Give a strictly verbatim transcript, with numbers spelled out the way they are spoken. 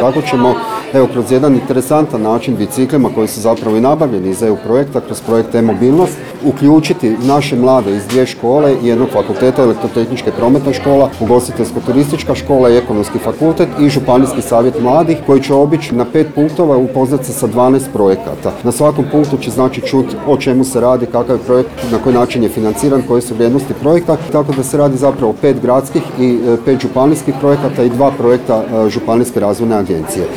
kako ćemo evo kroz jedan interesantan način biciklima koji su zapravo i nabavljeni iz E U projekta, kroz projekt E-mobilnost, uključiti naše mlade iz dvije škole i jednog fakulteta, elektrotehnička i prometna škola, ugostiteljsko-turistička škola i ekonomski fakultet i županijski savjet mladih koji će obići na pet punktova upoznati se sa dvanaest projekata. Na svakom punktu će znači čuti o čemu se radi, kakav je projekt, na koji način je financiran, koje su vrijednosti projekta, tako da se radi zapravo pet gradskih i pet županijskih projekata i dva projekta županijske razvojne agencije.